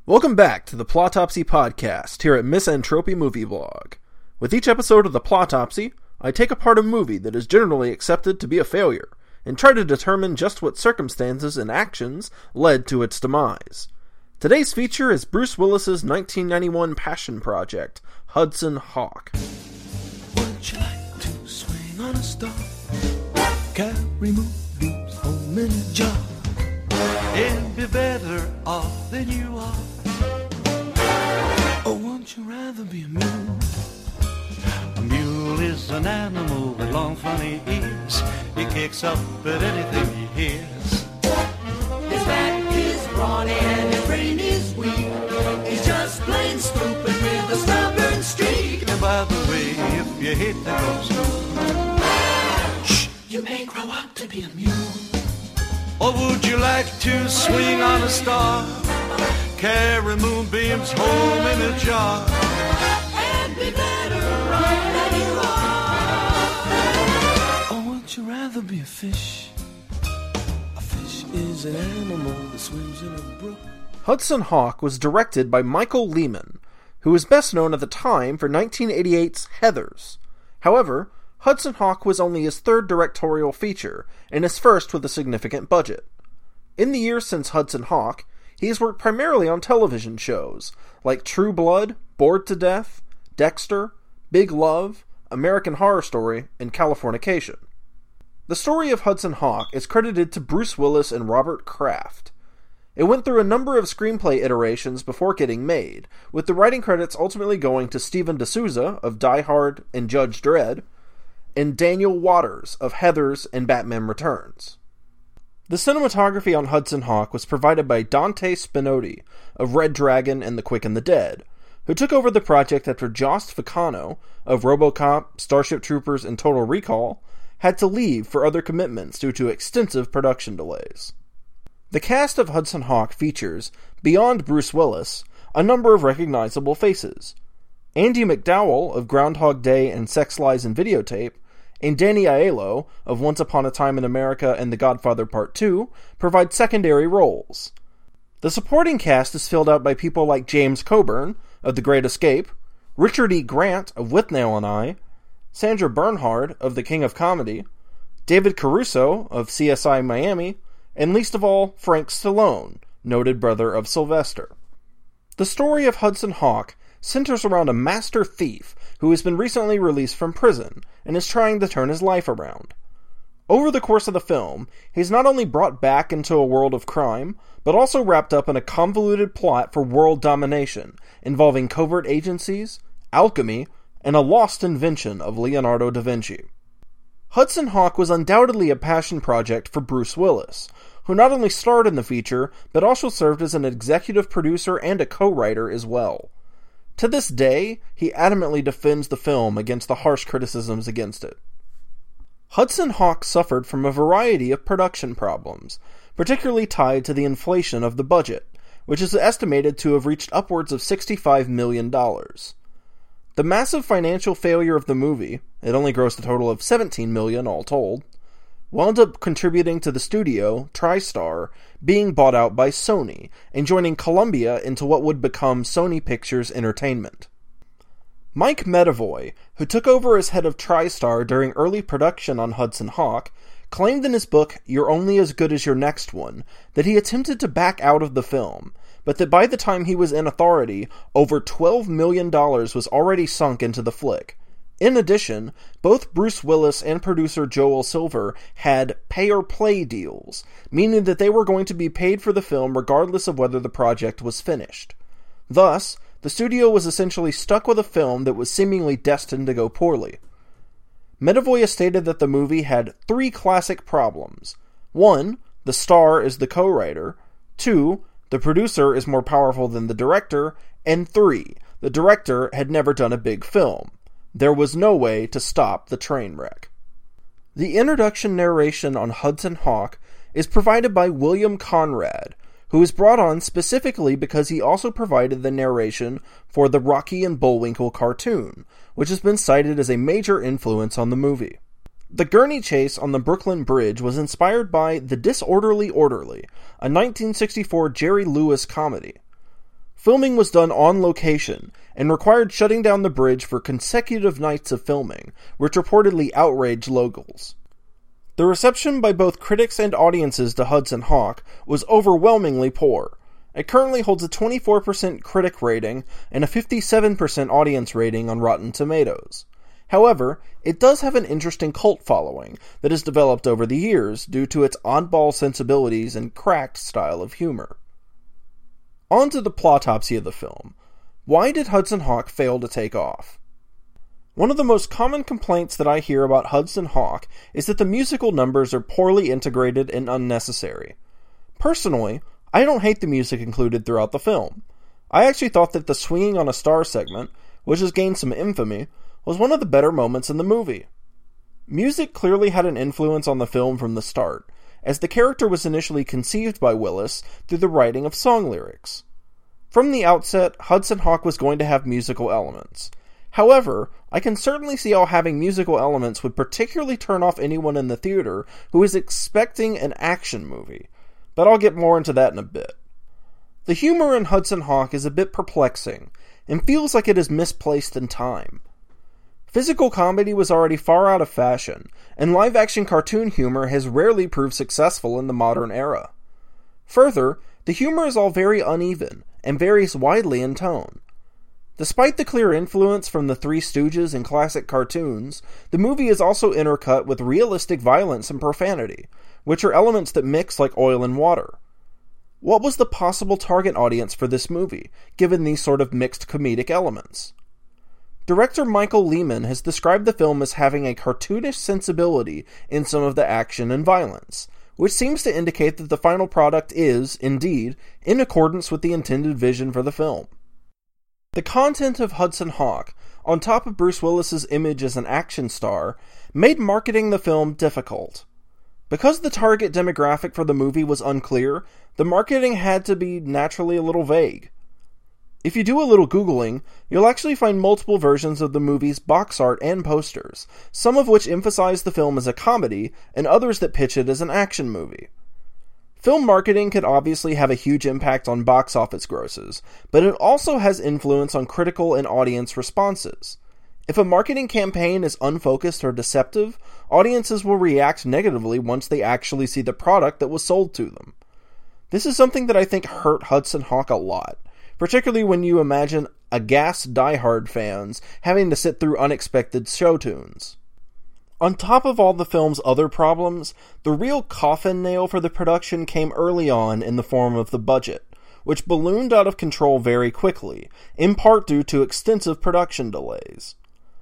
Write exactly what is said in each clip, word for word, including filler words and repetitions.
Welcome back to the Plotopsy Podcast here at Misanthropy Movie Blog. With each episode of the Plotopsy, I take apart a movie that is generally accepted to be a failure, and try to determine just what circumstances and actions led to its demise. Today's feature is Bruce Willis's nineteen ninety-one passion project, Hudson Hawk. Would you like to swing on a star? Carry moonbeams home in a jar. And be better off than you are. Or won't you rather be a mule? A mule is an animal with long funny ears. He kicks up at anything he hears. His back is brawny and his brain is weak. He's just plain stupid with a stubborn streak. And by the way, if you hate to go to school, shh, you may grow up to be a mule. Or would you like to swing on a star? Carry moonbeams home in a jar. And be better off than you are. Or would you rather be a fish? A fish is an animal that swims in a brook. Hudson Hawk was directed by Michael Lehman, who was best known at the time for nineteen eighty-eight's Heathers. However, Hudson Hawk was only his third directorial feature, and his first with a significant budget. In the years since Hudson Hawk, he has worked primarily on television shows, like True Blood, Bored to Death, Dexter, Big Love, American Horror Story, and Californication. The story of Hudson Hawk is credited to Bruce Willis and Robert Kraft. It went through a number of screenplay iterations before getting made, with the writing credits ultimately going to Steven D'Souza of Die Hard and Judge Dredd, and Daniel Waters of Heathers and Batman Returns. The cinematography on Hudson Hawk was provided by Dante Spinotti of Red Dragon and The Quick and the Dead, who took over the project after Jost Ficano of RoboCop, Starship Troopers, and Total Recall had to leave for other commitments due to extensive production delays. The cast of Hudson Hawk features, beyond Bruce Willis, a number of recognizable faces. Andie MacDowell of Groundhog Day and Sex, Lies, and Videotape, and Danny Aiello of Once Upon a Time in America and The Godfather Part two provide secondary roles. The supporting cast is filled out by people like James Coburn of The Great Escape, Richard E. Grant of Withnail and I, Sandra Bernhard of The King of Comedy, David Caruso of C S I Miami, and least of all, Frank Stallone, noted brother of Sylvester. The story of Hudson Hawk centers around a master thief who has been recently released from prison and is trying to turn his life around. Over the course of the film, he's not only brought back into a world of crime, but also wrapped up in a convoluted plot for world domination, involving covert agencies, alchemy, and a lost invention of Leonardo da Vinci. Hudson Hawk was undoubtedly a passion project for Bruce Willis, who not only starred in the feature, but also served as an executive producer and a co-writer as well. To this day, he adamantly defends the film against the harsh criticisms against it. Hudson Hawk suffered from a variety of production problems, particularly tied to the inflation of the budget, which is estimated to have reached upwards of sixty-five million dollars. The massive financial failure of the movie, it only grossed a total of seventeen million dollars all told, wound up contributing to the studio, TriStar, being bought out by Sony, and joining Columbia into what would become Sony Pictures Entertainment. Mike Medavoy, who took over as head of TriStar during early production on Hudson Hawk, claimed in his book, You're Only as Good as Your Next One, that he attempted to back out of the film, but that by the time he was in authority, over twelve million dollars was already sunk into the flick. In addition, both Bruce Willis and producer Joel Silver had pay-or-play deals, meaning that they were going to be paid for the film regardless of whether the project was finished. Thus, the studio was essentially stuck with a film that was seemingly destined to go poorly. Medavoy stated that the movie had three classic problems. One, the star is the co-writer. Two, the producer is more powerful than the director. And three, the director had never done a big film. There was no way to stop the train wreck. The introduction narration on Hudson Hawk is provided by William Conrad, who was brought on specifically because he also provided the narration for the Rocky and Bullwinkle cartoon, which has been cited as a major influence on the movie. The gurney chase on the Brooklyn Bridge was inspired by The Disorderly Orderly, a nineteen sixty-four Jerry Lewis comedy. Filming was done on location, and required shutting down the bridge for consecutive nights of filming, which reportedly outraged locals. The reception by both critics and audiences to Hudson Hawk was overwhelmingly poor. It currently holds a twenty-four percent critic rating and a fifty-seven percent audience rating on Rotten Tomatoes. However, it does have an interesting cult following that has developed over the years due to its oddball sensibilities and cracked style of humor. On to the plotopsy of the film. Why did Hudson Hawk fail to take off? One of the most common complaints that I hear about Hudson Hawk is that the musical numbers are poorly integrated and unnecessary. Personally, I don't hate the music included throughout the film. I actually thought that the Swinging on a Star segment, which has gained some infamy, was one of the better moments in the movie. Music clearly had an influence on the film from the start, as the character was initially conceived by Willis through the writing of song lyrics. From the outset, Hudson Hawk was going to have musical elements. However, I can certainly see how having musical elements would particularly turn off anyone in the theater who is expecting an action movie, but I'll get more into that in a bit. The humor in Hudson Hawk is a bit perplexing, and feels like it is misplaced in time. Physical comedy was already far out of fashion, and live-action cartoon humor has rarely proved successful in the modern era. Further, the humor is all very uneven, and varies widely in tone. Despite the clear influence from the Three Stooges and classic cartoons, the movie is also intercut with realistic violence and profanity, which are elements that mix like oil and water. What was the possible target audience for this movie, given these sort of mixed comedic elements? Director Michael Lehman has described the film as having a cartoonish sensibility in some of the action and violence, which seems to indicate that the final product is, indeed, in accordance with the intended vision for the film. The content of Hudson Hawk, on top of Bruce Willis's image as an action star, made marketing the film difficult. Because the target demographic for the movie was unclear, the marketing had to be naturally a little vague. If you do a little Googling, you'll actually find multiple versions of the movie's box art and posters, some of which emphasize the film as a comedy, and others that pitch it as an action movie. Film marketing could obviously have a huge impact on box office grosses, but it also has influence on critical and audience responses. If a marketing campaign is unfocused or deceptive, audiences will react negatively once they actually see the product that was sold to them. This is something that I think hurt Hudson Hawk a lot, particularly when you imagine aghast diehard fans having to sit through unexpected show tunes. On top of all the film's other problems, the real coffin nail for the production came early on in the form of the budget, which ballooned out of control very quickly, in part due to extensive production delays.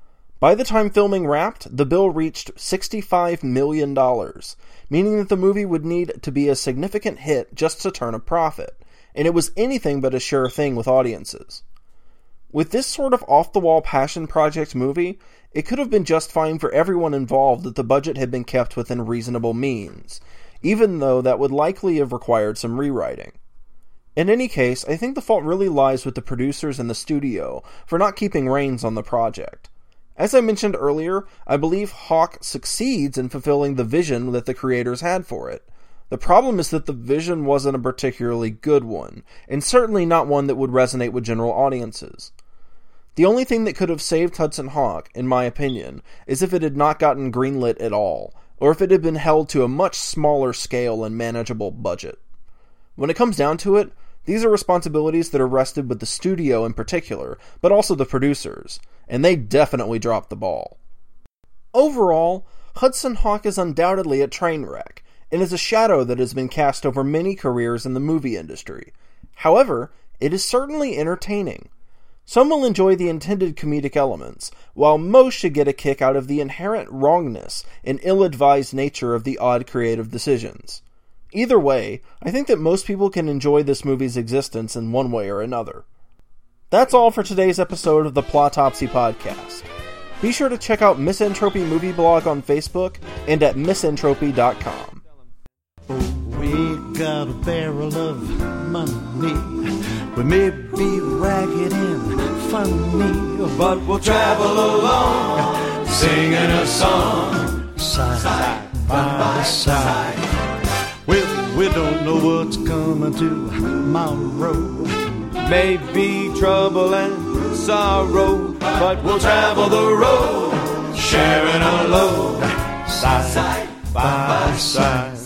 By the time filming wrapped, the bill reached sixty-five million dollars, meaning that the movie would need to be a significant hit just to turn a profit, and it was anything but a sure thing with audiences. With this sort of off-the-wall passion project movie, it could have been just fine for everyone involved that the budget had been kept within reasonable means, even though that would likely have required some rewriting. In any case, I think the fault really lies with the producers and the studio for not keeping reins on the project. As I mentioned earlier, I believe Hawk succeeds in fulfilling the vision that the creators had for it. The problem is that the vision wasn't a particularly good one, and certainly not one that would resonate with general audiences. The only thing that could have saved Hudson Hawk, in my opinion, is if it had not gotten greenlit at all, or if it had been held to a much smaller scale and manageable budget. When it comes down to it, these are responsibilities that are rested with the studio in particular, but also the producers, and they definitely dropped the ball. Overall, Hudson Hawk is undoubtedly a train wreck, and is a shadow that has been cast over many careers in the movie industry. However, it is certainly entertaining. Some will enjoy the intended comedic elements, while most should get a kick out of the inherent wrongness and ill-advised nature of the odd creative decisions. Either way, I think that most people can enjoy this movie's existence in one way or another. That's all for today's episode of the Plotopsy Podcast. Be sure to check out Misentropy Movie Blog on Facebook and at misentropy dot com. We got a barrel of money. We may be ragged and funny, but we'll travel along, singing a song, side, side by side. Well, we don't know what's coming tomorrow, May be trouble and sorrow, but we'll travel the road, sharing a load, side by side.